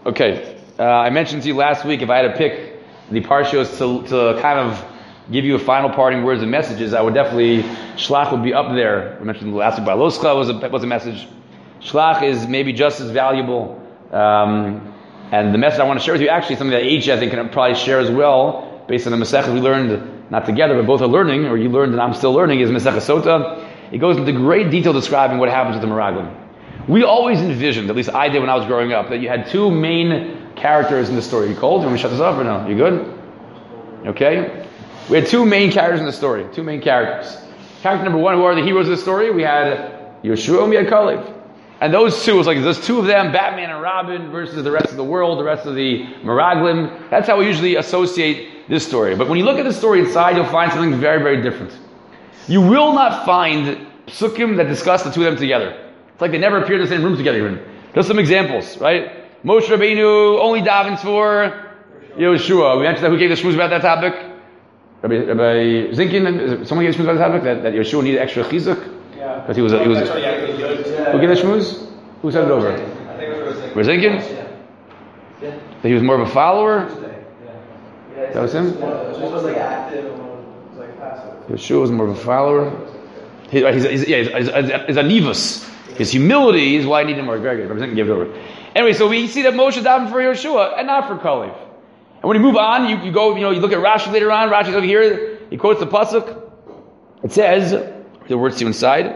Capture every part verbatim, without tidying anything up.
Okay, uh, I mentioned to you last week if I had to pick the parshos to, to kind of give you a final parting words and messages, I would definitely, Shlach would be up there. I mentioned last week, Baloscha was a, was a message. Shlach is maybe just as valuable. Um, and the message I want to share with you actually is something that H, I think, can probably share as well, based on the Masechah we learned, not together, but both are learning, or you learned and I'm still learning, is Masechah Sota. It goes into great detail describing what happens with the Meraglim. We always envisioned, at least I did when I was growing up, that you had two main characters in the story. You cold? You want me to shut this off or no? You good? Okay? We had two main characters in the story. Two main characters. Character number one, who are the heroes of the story? We had Yeshua and we had Kalev. And those two, it was like those two of them, Batman and Robin versus the rest of the world, the rest of the Meraglim. That's how we usually associate this story. But when you look at the story inside, you'll find something very, very different. You will not find psukim that discuss the two of them together. It's like they never appeared in the same room together even. Just some examples, right? Moshe Rabbeinu only davens for Yeshua. We mentioned that who gave the shmuz about that topic? Rabbi, Rabbi Zinkin, someone gave the shmuz about that topic? That, that Yeshua needed extra chizuk? Yeah. Because he was, he was, who gave the shmuz? Who said it over? I think it was Rabbi Zinkin? Yeah. That he was more of a follower? Yeah. That was him? Yeshua was like active and was like passive. Yeshua was more of a follower. He, he's, he's, yeah, he's, he's, he's a nivus. His humility is why I need him more. Very good. Represent and give it over. Anyway, so we see that Moshe davened for Yeshua and not for Kalev. And when you move on, you, you go, you know, you look at Rashi later on. Rashi's over here. He quotes the pasuk. It says, the words to you inside.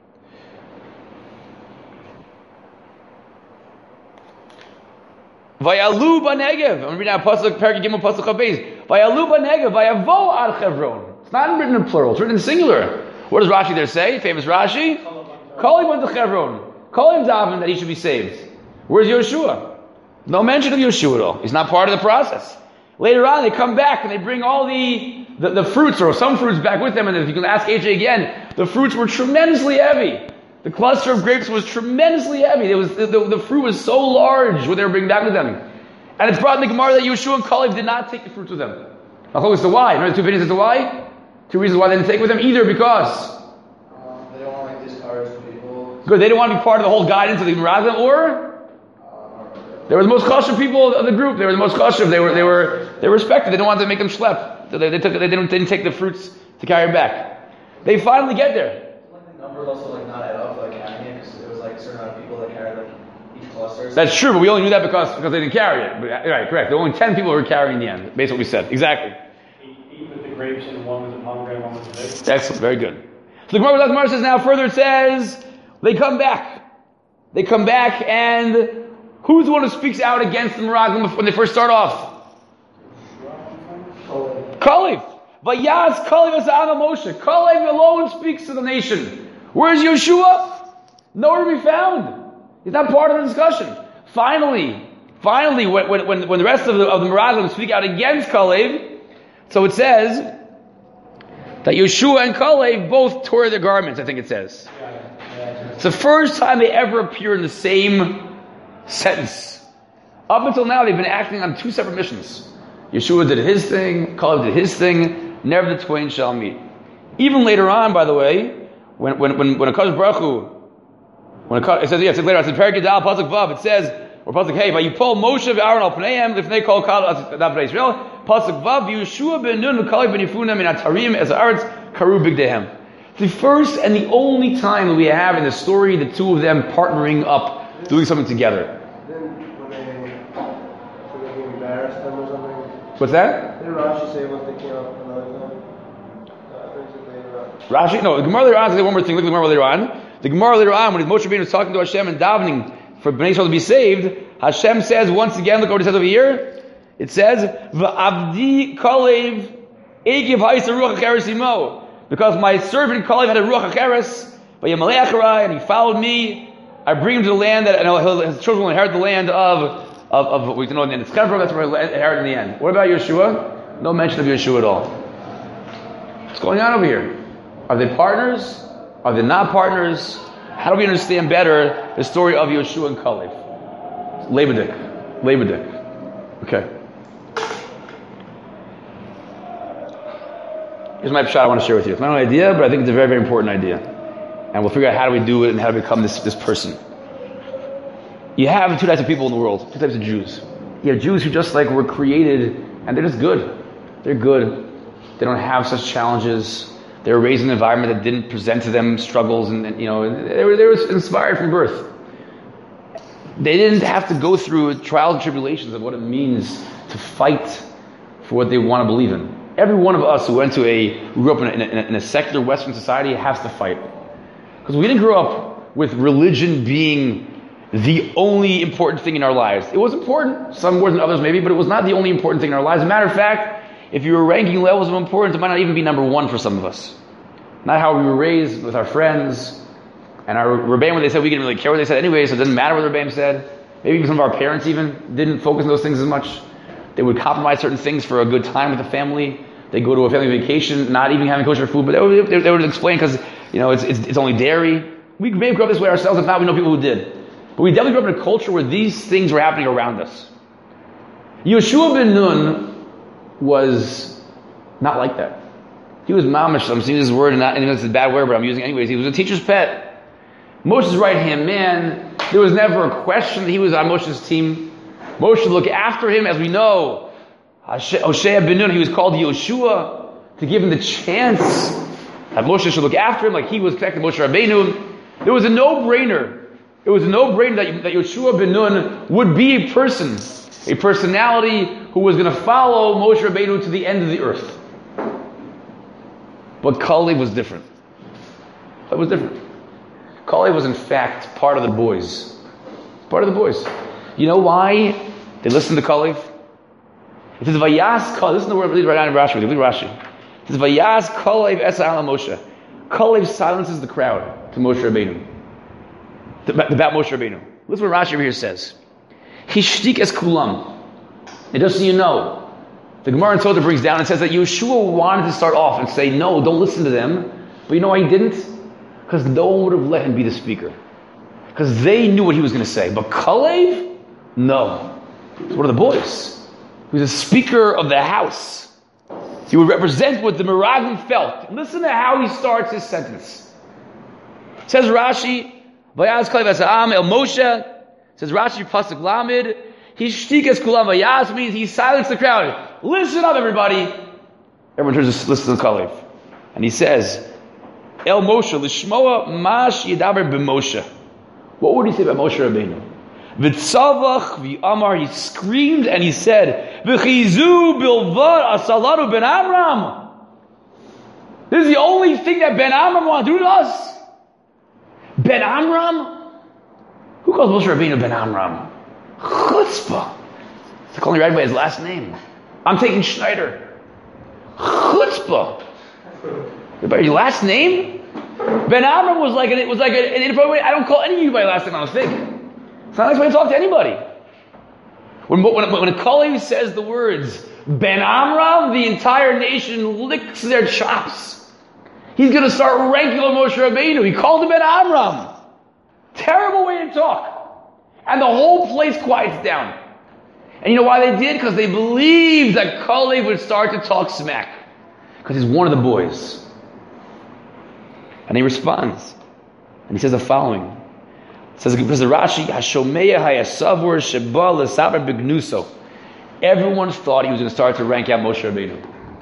Vayalu b'negev. I'm reading out pasuk, Perek Gimel pasuk Chavbeis. Vayalu b'negev. Vayavo ad Chevron. It's not written in plural. It's written in singular. What does Rashi there say? Famous Rashi. Kalev went to Chevron. Kalev davened that he should be saved. Where's Yeshua? No mention of Yeshua at all. He's not part of the process. Later on, they come back and they bring all the, the, the fruits, or some fruits back with them. And if you can ask H A again, the fruits were tremendously heavy. The cluster of grapes was tremendously heavy. It was, the, the, the fruit was so large what they were bringing back with them. And it's brought in the Gemara that Yeshua and Kalev did not take the fruits with them. I'll as to why. Remember the two opinions as to why? Two reasons why they didn't take with them. Either because um, they don't want to like, discourage people. Good, they didn't want to be part of the whole guidance of the Meraglim, or they were the most chashuv people of the group. They were the most chashuv. They were they were they were respected. They didn't want to make them schlep. So they, they took they didn't, they didn't take the fruits to carry back. They finally get there. Like the numbers also like not add up for like carrying it, because it was like a certain amount of people that carried like each cluster. That's true, but we only knew that because because they didn't carry it. But, right, correct. There were only ten people who were carrying the end, based on what we said. Exactly. Eight with the grapes and one with the pomegranate, one with the figs. Excellent, very good. So the Gemara, the Gemara says now further. It says they come back. They come back, and who's the one who speaks out against the Meraglim when they first start off? Kalev. Vayaz Kalev Asa'ana Moshe. Kalev alone speaks to the nation. Where's Yeshua? Nowhere to be found. He's not part of the discussion. Finally, finally, when when, when the rest of the, of the Meraglim speak out against Kalev, so it says that Yeshua and Kalev both tore their garments, I think it says. It's the first time they ever appear in the same sentence. Up until now, they've been acting on two separate missions. Yeshua did his thing, Kalev did his thing, never the twain shall meet. Even later on, by the way, when when when, when a Kadosh Baruch Hu, when a, it says, yeah, it says later, it says, Perek Yudal, Pasuk Vav, it says, or Pasuk Hey, but you pull Moshe and Aaron al Pneihem, Lifnei Kol Kal Davnei Israel, Pasuk Vav, Yeshua ben Nun, Kalev ben Yefuna, min Atarim, as Aretz, Karu Bigdehem. The first and the only time we have in the story the two of them partnering up, doing something together. Then when they, when they embarrassed them or something. What's that? Didn't Rashi say what they came up another time? Uh, Rashi, no, the Gemara later on says one more thing. Look at the Gemara later on. The Gemara later on, when Moshe Rabbeinu was talking to Hashem and davening for Bnei Yisrael to be saved, Hashem says once again, look what it says over here. It says, "V'avdi Kalev egiv ha'isa ruach hacheres imo." Because my servant Kalev had a ruach hacheres, but Yamalei Acharai, and he followed me. I bring him to the land that, and his children will inherit the land of of of what we know in the end. It's Chevron, that's where he'll inherit in the end. What about Yeshua? No mention of Yeshua at all. What's going on over here? Are they partners? Are they not partners? How do we understand better the story of Yeshua and Kalev? Lebedik. Lebedik. Okay. Here's my shot I want to share with you. It's my own idea, but I think it's a very, very important idea. And we'll figure out how do we do it and how to become this, this person. You have two types of people in the world, two types of Jews. You have Jews who just like were created and they're just good. They're good. They don't have such challenges. They were raised in an environment that didn't present to them struggles, and, and you know, they were, they were inspired from birth. They didn't have to go through trials and tribulations of what it means to fight for what they want to believe in. Every one of us who went to a, who grew up in a, in a, in a secular Western society has to fight. Because we didn't grow up with religion being the only important thing in our lives. It was important, some more than others maybe, but it was not the only important thing in our lives. As a matter of fact, if you were ranking levels of importance, it might not even be number one for some of us. Not how we were raised with our friends. And our Rebbeim, when they said we didn't really care what they said anyway, so it doesn't matter what the Rebbeim said. Maybe even some of our parents even didn't focus on those things as much. They would compromise certain things for a good time with the family. They go to a family vacation, not even having kosher food, but they would, they, they would explain because, you know, it's, it's, it's only dairy. We may grow up this way ourselves, if not, we know people who did. But we definitely grew up in a culture where these things were happening around us. Yeshua ben Nun was not like that. He was mamish. I'm saying this word, and, not, and it's a bad word, but I'm using it anyways. He was a teacher's pet. Moshe's right-hand man. There was never a question that he was on Moshe's team. Moshe looked after him, as we know. Hoshea ben Nun, he was called Yoshua to give him the chance that Moshe should look after him like he was connected to Moshe Rabbeinu. There was a no-brainer. It was a no-brainer that, that Yoshua ben Nun would be a person, a personality who was going to follow Moshe Rabbeinu to the end of the earth. But Kalev was different. It was different. Kalev was in fact part of the boys. Part of the boys. You know why they listened to Kalev? It says, Vayas Kalev. Listen to the word, read right down in Rashi. Read Rashi. It says, Vayas Kalev es ala Moshe. Kalev silences the crowd to Moshe Rabbeinu. About Moshe Rabbeinu. Listen what Rashi over here says. Hishtik es kulam. And just so you know, the Gemara in Sotah brings down and says that Yeshua wanted to start off and say, no, don't listen to them. But you know why he didn't? Because no one would have let him be the speaker. Because they knew what he was going to say. But Kalev? No. He's one of the boys. He was a speaker of the house. He would represent what the Meraglim felt. Listen to how he starts his sentence. It says Rashi, Vayaz Kalev es ha'am el Moshe. Says Rashi, Pasuk Lamed. Hishtik es kulam vayaz means he silenced the crowd. Listen up, everybody. Everyone turns to listen to Kalev. And he says, El Moshe, Lishmoa Mash Yedaber b'Moshe. What would he say about Moshe Rabbeinu? V'tzavach v'amar, he screamed and he said, V'chizu bilvad asalanu ben Amram. This is the only thing that Ben Amram wanted to do to us. Ben Amram? Who calls Moshe Rabbeinu Ben Amram? Chutzpah. It's calling right by his last name. I'm taking Schneider. Chutzpah. By your last name? Ben Amram was like an, it was like an inappropriate way. I don't call any of you by last name. I don't think. It's not a nice way to talk to anybody. When when when Kalev says the words Ben Amram, the entire nation licks their chops. He's going to start ranking on Moshe Rabbeinu. He called him Ben Amram. Terrible way to talk. And the whole place quiets down. And you know why they did? Because they believed that Kalev would start to talk smack. Because he's one of the boys. And he responds. And he says the following. It says, because the Rashi, Hashomeya hayasavur sheba l'saber b'gnuso. Everyone thought he was going to start to rank out Moshe Rabbeinu.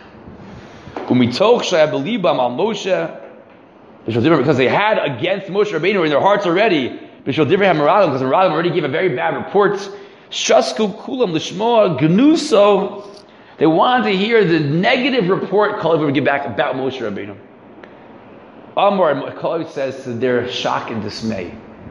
Umitoch shayabelibam al Moshe. Because they had against Moshe Rabbeinu in their hearts already. Because the Meraglim already gave a very bad report. Shasku kulam lishmoa gnuso. They wanted to hear the negative report Kalev would give back about Moshe Rabbeinu. Amar, Kalev says to their shock and dismay,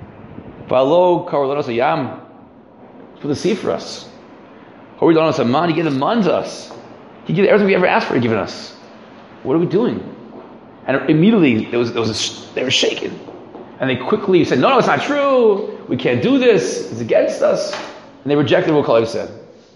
Valo karolanos ayam. It's for the sea for us. Horilanos aman. He gave the man to us. He gave everything we ever asked for. He given us. What are we doing? And immediately there was, there was a, they were shaken. And they quickly said, no, no, it's not true. We can't do this. It's against us. And they rejected what Kalev said.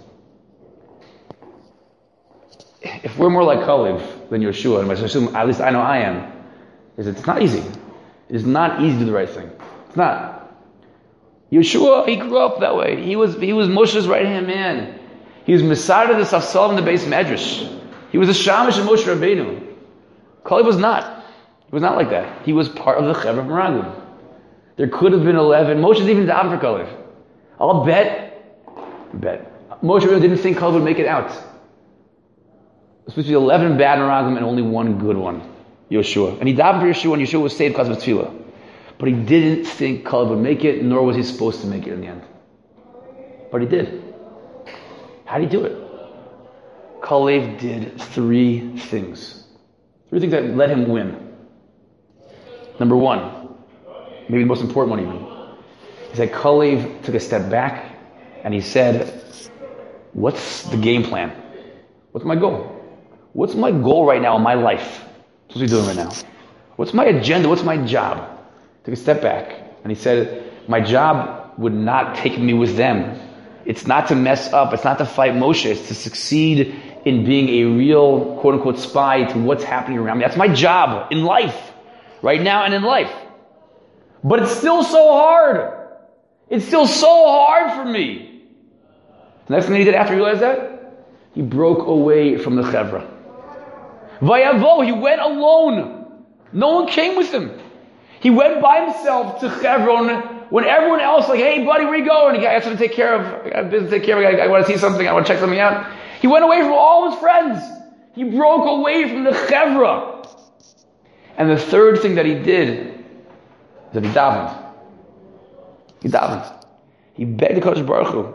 If we're more like Kalev than Yeshua, and I assume, at least I know I am, is it's not easy. It is not easy to do the right thing. It's not. Yeshua, he grew up that way. He was he was Moshe's right-hand man. He was Messiah of the Safsal in the base Medrash. He was a Shamish of Moshe Rabbeinu. Kalev was not. He was not like that. He was part of the Chevra Meraglim. There could have been eleven. Moshe's even down for Kalev. I'll bet, bet. Moshe Rabbeinu didn't think Kalev would make it out. It's supposed to be eleven bad Meraglim and only one good one, Yeshua. And he davened for Yeshua, and Yeshua was saved because of his tefillah. But he didn't think Kalev would make it, nor was he supposed to make it in the end. But he did. How did he do it? Kalev did three things. Three things that let him win. Number one, maybe the most important one even, is that Kalev took a step back and he said, what's the game plan? What's my goal? What's my goal right now in my life? What's he doing right now? What's my agenda? What's my job? Took a step back and he said, my job would not take me with them. It's not to mess up. It's not to fight Moshe. It's to succeed in being a real, quote unquote, spy to what's happening around me. That's my job in life, right now and in life. But it's still so hard. It's still so hard for me. The next thing he did after he realized that, he broke away from the Chevra. Vayavo, he went alone. No one came with him. He went by himself to Hebron when everyone else like, hey buddy, where you going? He got something to take care of. I got business to take care of. I, I want to see something. I want to check something out. He went away from all his friends. He broke away from the Chevra. And the third thing that he did is that he davened. He davened. He begged the Kodesh Baruch Hu.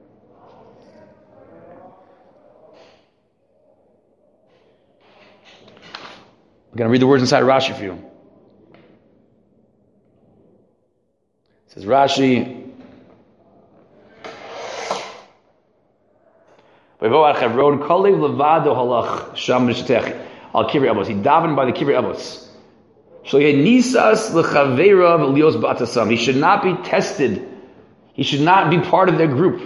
I'm going to read the words inside Rashi for you. It says Rashi, he davened by the Kivrei Avos. He should not be tested. He should not be part of their group.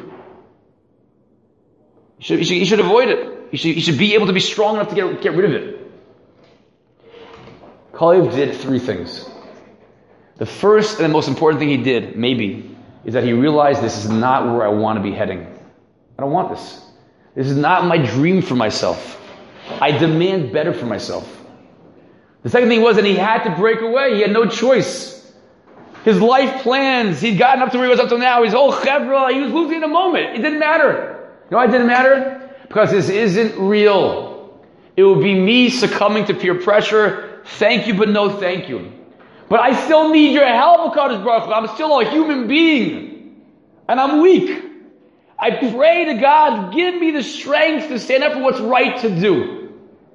He should, he should, he should avoid it. He should, he should be able to be strong enough to get, get rid of it. Kalev did three things. The first and the most important thing he did, maybe, is that he realized this is not where I want to be heading. I don't want this. This is not my dream for myself. I demand better for myself. The second thing was that he had to break away. He had no choice. His life plans, he'd gotten up to where he was up to now. His whole chevra, he was losing in a moment. It didn't matter. You know why it didn't matter? Because this isn't real. It would be me succumbing to peer pressure. Thank you, but no thank you. But I still need your help, Kadosh Baruch Hu. I'm still a human being. And I'm weak. I pray to God, give me the strength to stand up for what's right to do.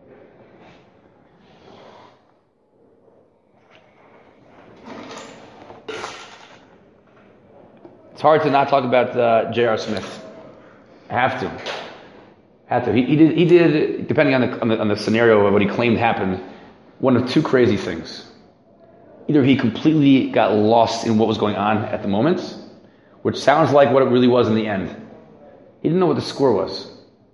It's hard to not talk about uh, J R. Smith. I have to. I have to. He, he did, he did, depending on the, on the, on the scenario of what he claimed happened, one of two crazy things. Either he completely got lost in what was going on at the moment, which sounds like what it really was in the end. He didn't know what the score was.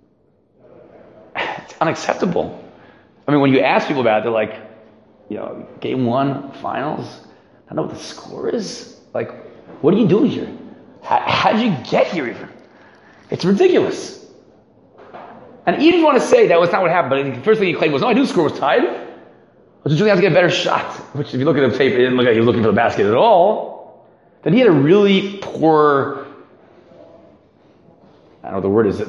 It's unacceptable. I mean, when you ask people about it, they're like, you know, game one, finals, I don't know what the score is. Like, what are you doing here? How, how did you get here even? It's ridiculous. And he didn't want to say that was not what happened, but the first thing he claimed was, no, I knew the score was tied. I was just trying to get a better shot. Which, if you look at the tape, it didn't look like he was looking for the basket at all. Then he had a really poor, I don't know what the word is.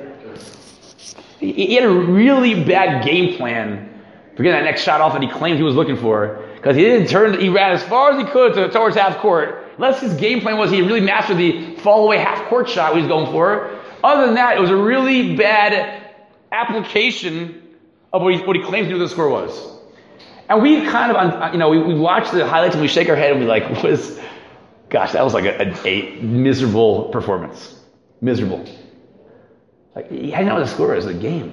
He had a really bad game plan for getting that next shot off that he claimed he was looking for. Because he didn't turn, he ran as far as he could to, towards half court. Unless his game plan was he really mastered the fall away half court shot he was going for. Other than that, it was a really bad application of what he, what he claimed to do the score was. And we kind of, you know, we, we watch the highlights and we shake our head and we like, what is, gosh, that was like a, a, a miserable performance. Miserable. Like, how do you know what the score is? The game.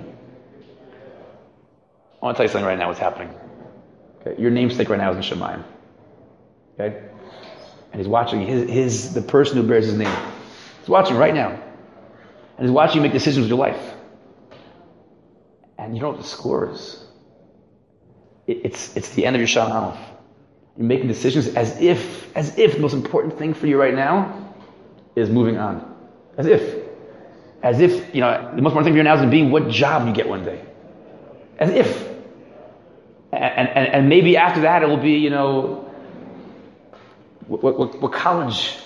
I want to tell you something right now what's happening. Okay? Your namesake right now is in Shemayim. Okay? And he's watching his, his, the person who bears his name. He's watching right now. And he's watching you make decisions with your life. And you know what the score is. It, it's, it's the end of your Shana Aleph. You're making decisions as if, as if the most important thing for you right now is moving on. As if. As if, you know, the most important thing for you now is being what job you get one day. As if. And, and, and maybe after that it will be, you know, what, what, what college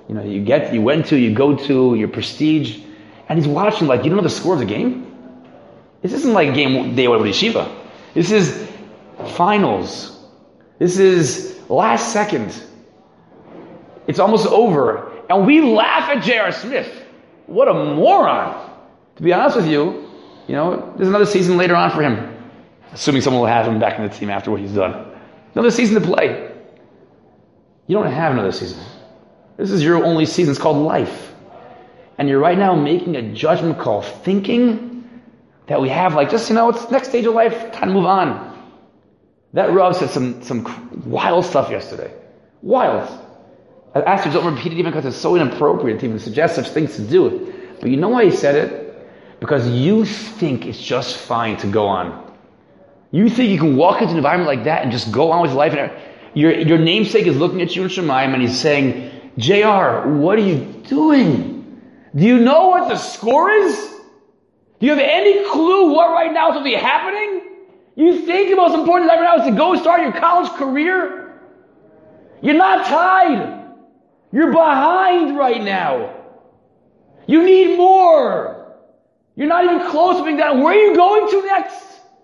you know, you get, you went to, you go to, your prestige, and he's watching like, you don't know the score of the game? This isn't like game day one with yeshiva. This is finals. This is last second. It's almost over. And we laugh at J R. Smith. What a moron. To be honest with you, you know, there's another season later on for him. Assuming someone will have him back in the team after what he's done. Another season to play. You don't have another season. This is your only season. It's called life. And you're right now making a judgment call, thinking that we have like, just, you know, it's next stage of life, time to move on. That Rav said some, some wild stuff yesterday. Wild. I asked you don't repeat it even because it's so inappropriate to even suggest such things to do. But you know why he said it? Because you think it's just fine to go on. You think you can walk into an environment like that and just go on with life. And your, your namesake is looking at you in Shemaim and he's saying, J R, what are you doing? Do you know what the score is? Do you have any clue what right now is going to be happening? You think the most important thing right now is to go start your college career? You're not tied. You're behind right now. You need more. You're not even close to being done. Where are you going to next?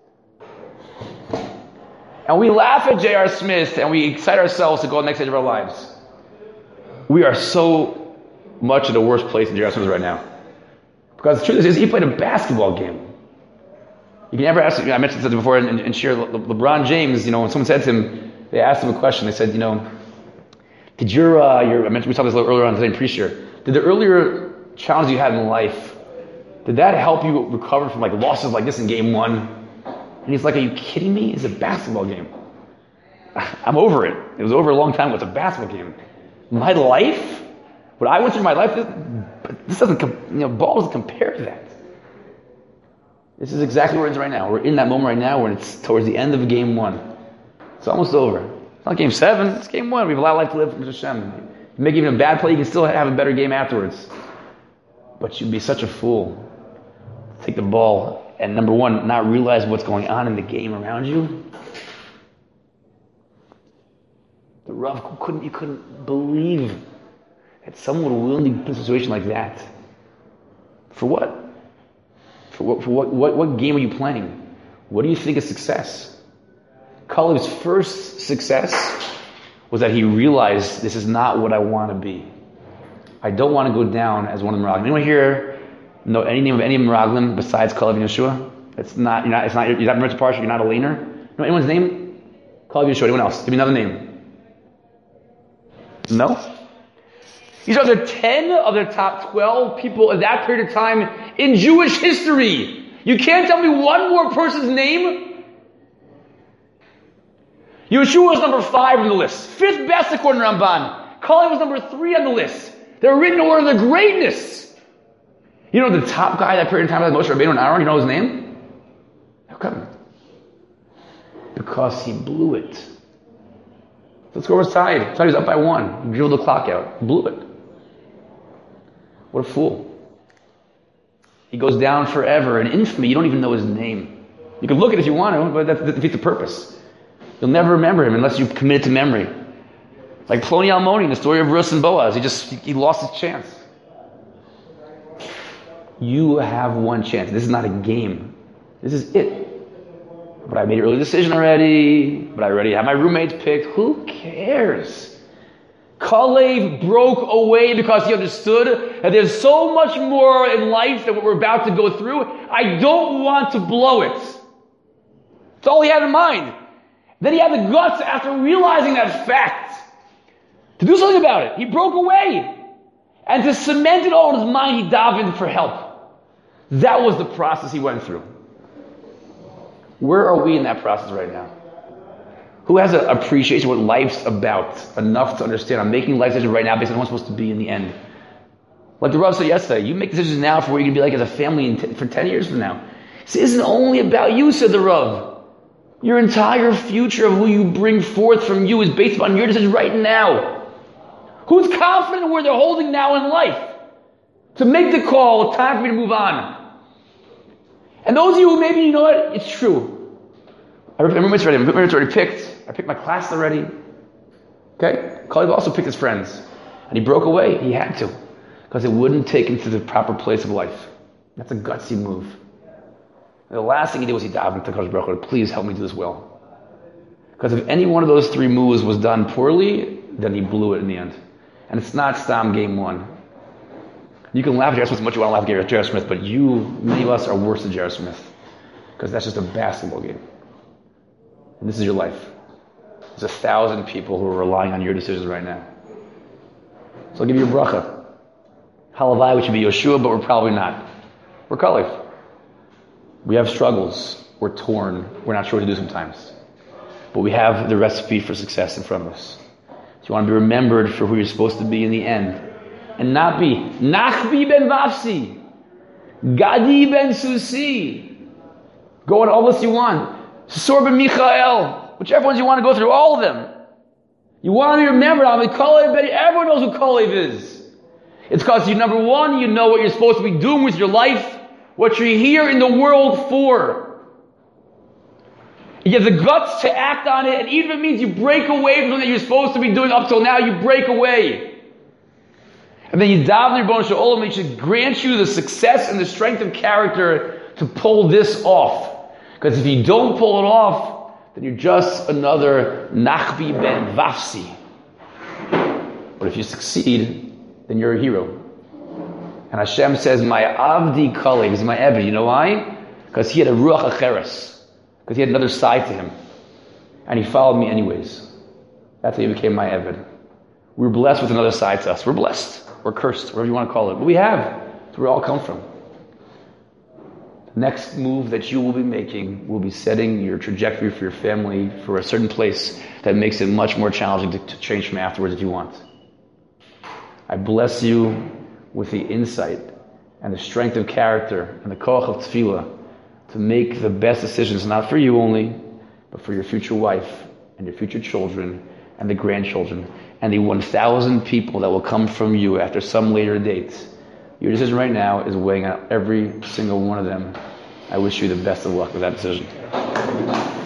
And we laugh at J R. Smith and we excite ourselves to go to the next stage of our lives. We are so much in the worst place in J R. Smith right now. Because the truth is, he played a basketball game. You can never ask, I mentioned this before in, in Shir, Le, LeBron James, you know, when someone said to him, they asked him a question, they said, you know, did your, uh, your I mentioned, we saw this a little earlier on today in pre-Shir, did the earlier challenges you had in life, did that help you recover from like losses like this in game one? And he's like, are you kidding me? It's a basketball game. I'm over it. It was over a long time ago. It's a basketball game. My life, what I went through in my life, this, this doesn't, you know, ball doesn't compare to that. This is exactly where it is right now. We're in that moment right now when it's towards the end of game one. It's almost over. It's not game seven, it's game one. We have a lot of life to live from Hashem. You make even a bad play, you can still have a better game afterwards. But you'd be such a fool to take the ball and number one, not realize what's going on in the game around you. The Rav couldn't, you couldn't believe that someone would willingly put in a situation like that. For what? For what, for what, what, what game are you playing? What do you think is success? Kalev's first success was that he realized this is not what I want to be. I don't want to go down as one of the Meraglim. Anyone here know any name of any Meraglim besides Kalev and Yeshua? It's not, you're not, it's not, you're not Mertz Parsha, you're not a laner. Know anyone's name? Kalev and Yeshua. Anyone else? Give me another name. No? These are the ten of the top twelve people in that period of time in Jewish history. You can't tell me one more person's name? Yeshua was number five on the list. Fifth best according to Ramban. Kalev was number three on the list. They're written in order of their greatness. You know the top guy that period of time had Moshe Rabbeinu and Aaron? You know his name? How come? Because he blew it. The score was tied. So he was up by one. He drilled the clock out. Blew it. What a fool. He goes down forever in infamy. You don't even know his name. You can look at it if you want to, but that, that defeats the purpose. You'll never remember him unless you commit it to memory. Like Ploni Almoni in the story of Rus and Boaz. He just, he lost his chance. You have one chance. This is not a game. This is it. But I made an early decision already. But I already have my roommates picked. Who cares? Kalev broke away because he understood that there's so much more in life than what we're about to go through. I don't want to blow it. That's all he had in mind. Then he had the guts after realizing that fact to do something about it. He broke away. And to cement it all in his mind, he davened for help. That was the process he went through. Where are we in that process right now? Who has an appreciation of what life's about enough to understand I'm making life decisions right now based on who I'm supposed to be in the end? Like the Rav said yesterday, you make decisions now for what you're going to be like as a family in t- for ten years from now. This isn't only about you, said the Rav. Your entire future of who you bring forth from you is based upon your decisions right now. Who's confident in where they're holding now in life? To make the call, time for me to move on. And those of you who maybe, you know what, it's true. I remember it's already, it's already picked. I picked my class already. Okay? Kalev also picked his friends. And he broke away. He had to. Because it wouldn't take him to the proper place of life. That's a gutsy move. And the last thing he did was he davened to Kodesh Baruch Hu, please help me do this well. Because if any one of those three moves was done poorly, then he blew it in the end. And it's not Stam game one. You can laugh at J R. Smith as much as you want to laugh at J R. Smith, but you, many of us, are worse than J R. Smith. Because that's just a basketball game. And this is your life. There's a thousand people who are relying on your decisions right now. So I'll give you a bracha. Halavai, we should be Yeshua, but we're probably not. We're Kalev. We have struggles. We're torn. We're not sure what to do sometimes. But we have the recipe for success in front of us. So you want to be remembered for who you're supposed to be in the end. And not be Nachbi ben Vafsi, Gadi ben Susi. Go on all this you want. Sor ben Michael. Whichever ones you want to go through, all of them. You want to be remembered. I mean, Kalev, everyone knows who Kalev is. It's because you, number one, you know what you're supposed to be doing with your life, what you're here in the world for. You have the guts to act on it, and even if it means you break away from something that you're supposed to be doing up till now, you break away. And then you daven your Ribono Shel Olam, and he should grant you the success and the strength of character to pull this off. Because if you don't pull it off, then you're just another Nachbi ben Vafsi. But if you succeed, then you're a hero. And Hashem says, my Avdi Kalev, he's my Eved. You know why? Because he had a Ruach Acheres. Because he had another side to him. And he followed me anyways. That's how he became my Eved. We're blessed with another side to us. We're blessed. We're cursed, whatever you want to call it. But we have. That's where we all come from. The next move that you will be making will be setting your trajectory for your family for a certain place that makes it much more challenging to, to change from afterwards if you want. I bless you with the insight and the strength of character and the koach of tefillah to make the best decisions, not for you only, but for your future wife and your future children and the grandchildren and the one thousand people that will come from you after some later date. Your decision right now is weighing out every single one of them. I wish you the best of luck with that decision.